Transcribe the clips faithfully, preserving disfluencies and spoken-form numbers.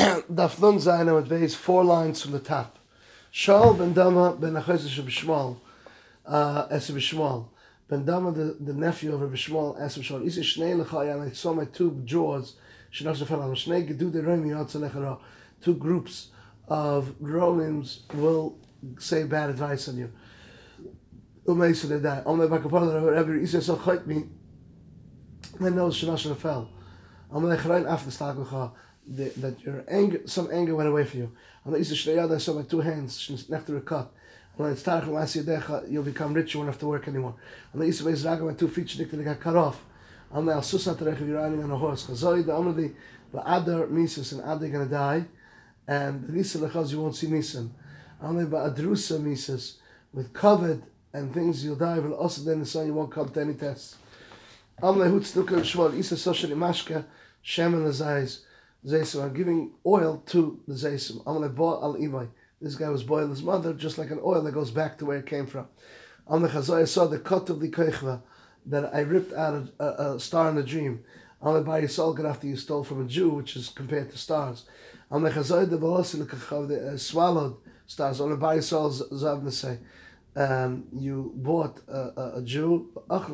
Daf Nun Zayin with base four lines from the top. Shaul ben Dama ben Achosha B'Shmuel, uh, Es B'Shmuel. Ben Dama, the, the nephew of Rabbi Shmuel, asked B'Shmuel, Isi Shnei L'chaya, and I saw my two jaws, Shenosh Nefelam, Shnei Gedu de Remi Yotze Lechara, two groups of Romans will say bad advice on you. Umeisa they die. Only back upon the Rebbe, Isi so chayt me, my nose Shenosh Nefel. Only Charain after Staklecha, that your anger, some anger went away from you. And the Isi Shnei I saw my two hands, Nechter a cut. When it's Tarach L'Masi you'll become rich, you won't have to work anymore. And the Isa Beis Raga, my two feet, they got cut off. And the Al-Susa Tarech, you're riding on a horse. Chazoi, the Amadi, the Adar Mises, and Adar going to die. And the Nisa Lechaz, you won't see Nisan. And the Adrusa Mises, with covet and things, you'll die. But also then the sun, you won't come to any tests. Amle Hutzduka Shmuel, Isa Soshali Mashka, Shem and the Zayis, Zaysim. I'm giving oil to the Zaysim. Amle Bo Al Imai. This guy was boiling his mother, just like an oil that goes back to where it came from. On the Chazai, I saw the cut of the Koichva that I ripped out of a, a star in a dream. On the Bar Yisrael, after you stole from a Jew, which is compared to stars. On the Chazai, the Balosi, the uh, swallowed stars. On the Bar Yisrael, Zavna say, um, you bought a, a, a Jew,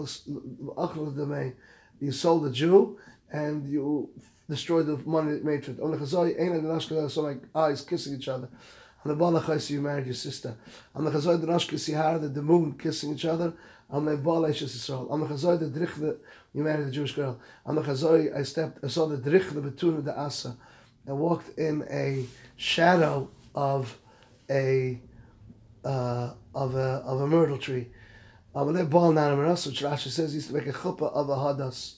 you sold a Jew, and you destroyed the money it made for it. On the Chazai, I saw my eyes kissing each other. On the Balachais, you married your sister. On the Chazoi, the Rosh Kisihar, the moon kissing each other. On the Balach Yisrael. On the Chazoi, the Drich, you married a Jewish girl. On the Chazoi, I stepped, I saw the Drich, the Betuna, the Asa. I walked in a shadow of a uh, of a of a myrtle tree. On the Bal Nanamas, which Rashi says used to make a chuppah of a hadas.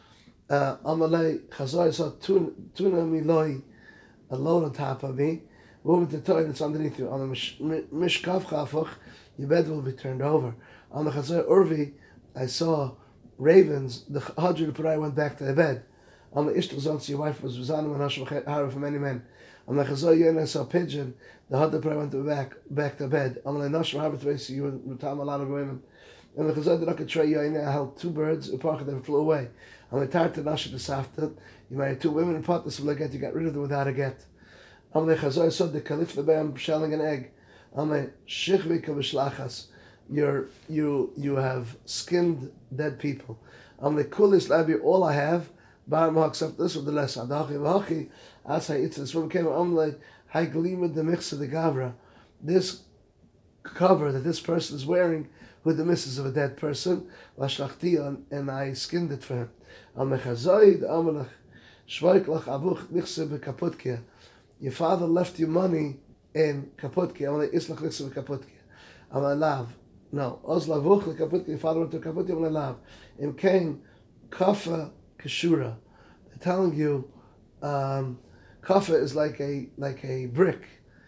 On the Chazoi, I saw Tuna Miloi alone on top of me. Moving the toy that's underneath you. On the Mishkav Chafach, your bed will be turned over. On the Chazai Urvi, I saw ravens. The Hadri Parai went back to the bed. On the Ishtal Zonsi, your wife was Zanim and Hashem Hara for many men. On the Chazai Yen, I saw a pigeon. The Hadri Parai went back back to bed. On the Nashim Hara Tracy, you were Tam a lot of women. On the Chazai Drak Trey Yain, I held two birds. A park that flew away. On the Tarta Nashim the Safta, you married two women in Potas of Leget. You got rid of them without a get. Amle Chazoi saw the Caliph the Bam shelling an egg. Amle Shichvika Vishlachas. You're you you have skinned dead people. Amle Kulis Labi, all I have, Bar except this with the less Adachi Vachi, Asai It's this one came Amle Haiglima the Mixa the Gavra. This cover that this person is wearing with the misses of a dead person, Lashlachti, and I skinned it for him. Amle Chazoi the Amalach Shvaik Lach Abuch Nichse Bekaputkia. Your father left you money in Kaputki. I'm like, Islach Litzim Kaputki. I'm like, Lav. No. Ozlavuch Kaputki. Your father went to Kaputki. I'm like, Lav. In Cain, Kafa Kashura. They're telling you, um, Kafa is like a like a brick.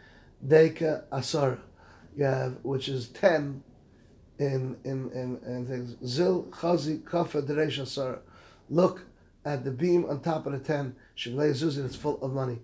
Deka Asara. You have, which is ten in in in, in things. Zil Chazi Kafa Deresh Asara. Look at the beam on top of the ten. Shivlei Zuzi, it's full of money.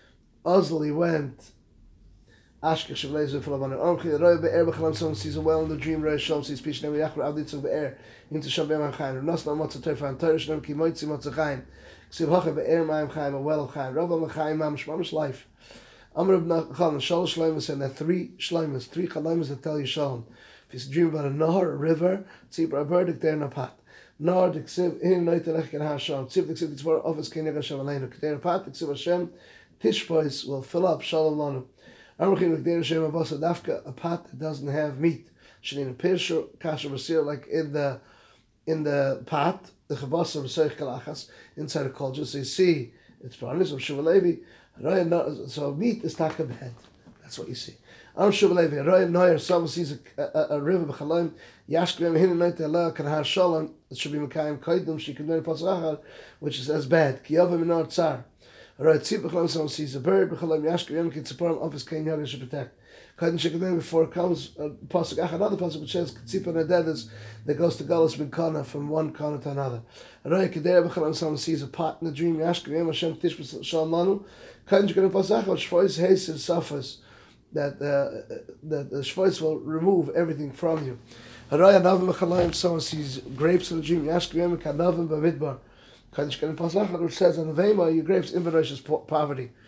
Ozli went. Ashkech Shavlezu full of money. Orchi Roy Be'er B'Chalam. Someone sees a well in the dream. Roy Shalom sees peace. Never Yachra Avditzuk Be'er into Shabem Chaim. Nasna Matzah Teifan Teirish Shalom Ki Moitzi Matzah Chaim. Ksiv Hacha Be'er Ma'im Chaim, a well of Chaim. Rabba Chaim Mamish Mamish life. Amr Ibn Chalam Shalosh Shleimus, and there are three Shleimus, three Chalamus that tell you Shalom. If you dream about a Nahar, a river, Tzibra a verdict there in a pot. Nahar Diksiv in Noitelech Ken HaShalom. Tzib Diksiv Tzibra Office Ken Hashem Aleinu. K'ter Pat Diksiv Hashem. Tishpois will fill up Shalom Lanu. Armachim L'Kdei Hashem Avasa Dafka, a pot that doesn't have meat. Shalin Pirshu Kasha Basir, like in the in the pot, the Chabasa B'Seich Kalachas inside a cauldron. So you see, it's Paranis of Shuvalevi. So meat is taka bed. That's what you see. Am Shuvalevi. Roy Noyer. Someone sees a, a, a river b'Chalayim. Yashkevim Hin Noite Allah Kan Har Shalom. It should be Mekayim Kaidum. She can learn Pasachar, which is as bad. Kiyavim Minar Tzar. Right, see, someone sees a bird, B'chalam Yashka, Yom Kitziparam, office Kain Yagin should protect. Kaidin Shekadin, before it comes, uh, Pasuk Ach, another Pasuk which says, Kitzipa Naded is, that goes to Galus bin Kana, from one Kana to another. Right, Kedera B'chalam, someone sees a pot in a dream, Yashka, Yom Hashem, Tishba Shalom Lanu, Kaidin Shekadin Pasuk Ach, Shvois Heis suffers, that uh, that the Shvois will remove everything from you. Right, Anavim B'chalam, someone sees grapes in a dream, Yashka, Yom Kanavim B'midbar, which says on the Vema, your grapes in Beresh's poverty.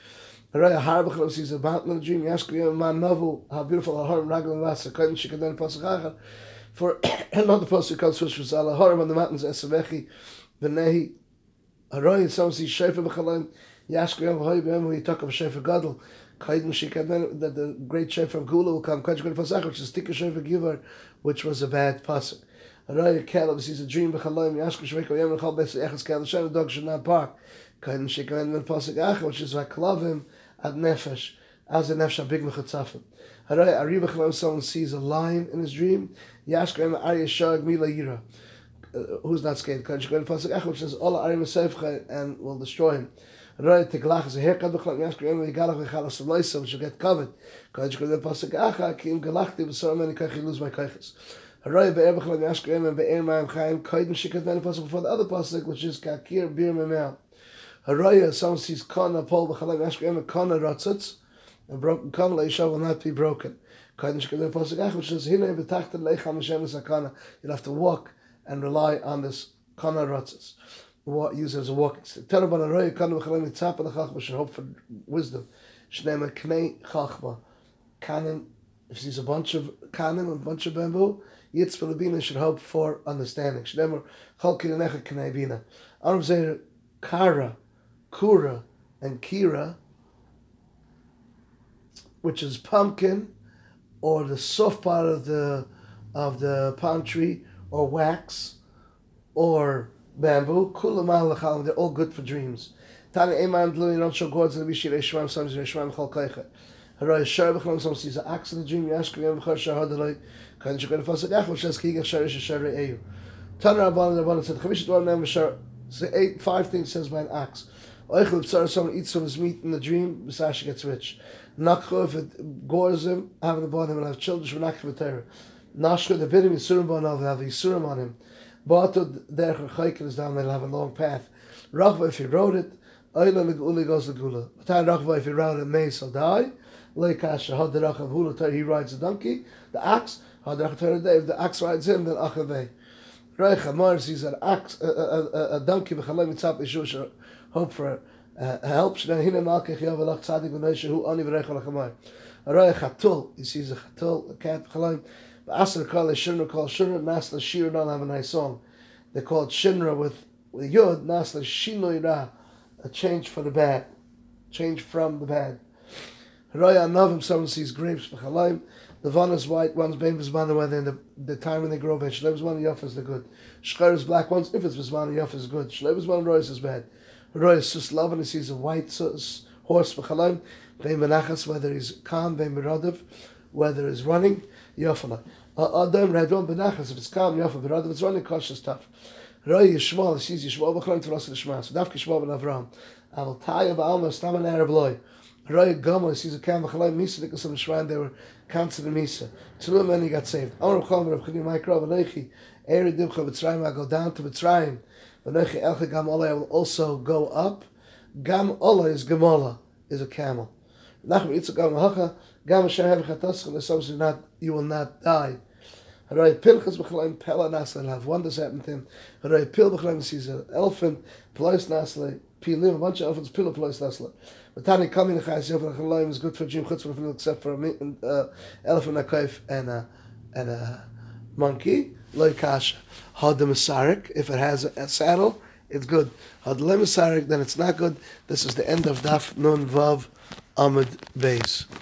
Araya Harbach sees a mountain in a dream. Yashkri man novel. How beautiful a harm raglan vasa. Couldn't she could then pasach. For another pasuk comes which was ala harm on the mountains esavechi v'nehi. Araya some sees shefer b'chalayim. Yashkri yom v'hoy b'hem who you talk of shefer gadol. Couldn't she could then that the great shefer of Gula will come. Couldn't she could pasach which is tikka shefer giver, which was a bad pasuk. Araya Caleb sees a dream b'chalayim. Yashkri shveko yom v'chal b'es echas Caleb shem the dog should not bark. Couldn't she could then pasuk acha which is v'klavim. Ad nefesh, as a nefesh big mechatzafim. Haray Ari b'chalayim, someone sees a lion in his dream. Yashkreim Ari Shag Mila Yira. Who's not scared? Because you go to pasuk echad, which says all Ari Mesefcha and will destroy him. Haray Teglach is a haircut b'chalayim. Yashkreim Yigalach v'chalas v'loisa, which will get covered. Because you go to pasuk echad, Kim Galachti b'sor many kaichi lose my kaiches. Haray Be'er b'chalayim Yashkreim and Be'er Ma'am Chaim Kaidin Shikat then pasuk before the other pasuk, which is Kakir Bir Memel. Haraya, someone sees Kana, Paul, B'chalayim, Ashkreim, Kana, Ratzitz, a broken Kana, Leisha will not be broken. Kaidin Shkadeh Pasuk Ach, which says, Hine, B'tachta, Leicham, Hashem, Sakana. You'll have to walk and rely on this Kana, Ratzitz. Use it as a walking stick. Terabon, Haraya, Kana, B'chalayim, Tzapa, the Chachma, should hope for wisdom. Shnema, Knei, Chachma. Canon, if he sees a bunch of Canon, a bunch of bamboo, Yitz, Filibina, should hope for understanding. Shnema, Chalkin, Necha, Knei, Bina. Aram Zayr, Kara, Kura and Kira, which is pumpkin, or the soft part of the of the palm tree, or wax, or bamboo. Kulamal l'chalim, they're all good for dreams. Tani eman d'lu yiron shal gods and v'shir eshvam some zir eshvam chal kaicha. Haray shar b'chalim some sees an axe in the dream. Yashkri yom v'char shar hadalai. Kain shukar nefasik ach which says kigach sharish shar re'eyu. Tani rabban and rabban said chamishat dvar nem v'shar. So eight five things says by an axe. Oichel b'tzar, someone eats some of his meat in the dream, B'sashi gets rich. Nakho, if it gores him, having the bottom and have children, Shvanakha v'tera. Nashko, the bidim Yisurim b'anav, have Yisurim on him. Ba'ato, derech chaykin is down, they'll have a long path. Rachva, if he wrote it, Oila l'gula goes l'gula. B'tai Rachva, if he wrote it, Meis, he'll die. Leikasha, had the Rachav hula, he rides the donkey. The axe, had the Rachav if the axe rides him, then Achavei. Reicha, Mar sees an axe, a, a, a, a donkey, v'chalai mitzap, Yeshua, hope for uh, help. Shna hina malkech yav alach tzadik v'noisha hu ani v'reicha l'chamay. Araya chatul, he sees a chatul, a cat, v'chalayim. V'asar kal shinra kal shinra, nasla shir don't have a nice song. They call it shinra with, with yod, nasla shinoi ra, a change for the bad, change from the bad. Araya anavim, someone sees grapes, v'chalayim. The one is white, one's bein b'zman, when in the, the time when they grow veg. Shlev b'zman yaf is the good. Shchar is black ones, if it's b'zman yaf is good. Shlev b'zman rois is bad. Roy is sus love and he sees a white sus, horse b'chalayim, bein menachas, whether he's calm, bein meradav, whether he's running, yafala. Adam red one benachas, if it's calm, yafala, beradav, if it's running, kosh is tough. Roy Yishmael, he sees Yishmael b'chalayim to Rasa l'shmas, so dafka Yishmael ben Avram. Aval taya ba'alma, stam an Arab loy. Roy Gama, he sees a calm b'chalayim, misa, because of the shrine, they were counted in misa. Tulu men he got saved. Amar b'chalayim, Rav Chini Maikra, v'neichi, eri dibcha b'tzrayim, I go down to b'tzrayim. V'neichi elcha gam ola, I will also go up. Gam ola is gamala, is a camel. Nachum itzuk gam hacha, gam asher hevich ataschel, is something not, you will not die. Haray Pilchas b'chalayim pela nasle, have wonders happen to him. Haray Pil b'chalayim sees an elephant, plois nasle, pilim, a bunch of elephants, pil plois nasle. But Tani coming chayis yof b'chalayim is good for Jim chutz b'chalayim, except for an uh, elephant, a kaif, and a, and a monkey. Loy kasha. Had the masarik, if it has a, a saddle, it's good. Had le masarik, then it's not good. This is the end of Daf Nun Vav Amud Beis.